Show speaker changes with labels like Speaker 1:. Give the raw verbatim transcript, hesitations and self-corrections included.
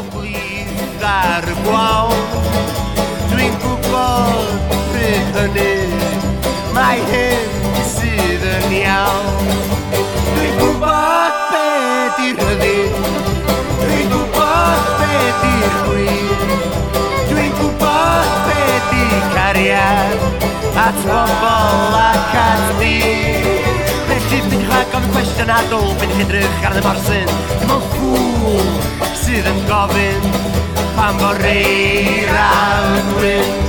Speaker 1: blith ar y gwawn. Dwi'n gwybod pryd hynny, mae hyn sydd yn iawn. Dwi'n gwybod be' di'r rhyddid, dwi'n gwybod be' di'r gwir. Dwi'n gwybod be' di cariad at bobl ac at di. Felly dwi'n rhag gofyn cwestiwn adl pan chi'n edrych ar y morsyn. Dim ond ffwl sydd yn gofyn pan mor reir a'n gwyn.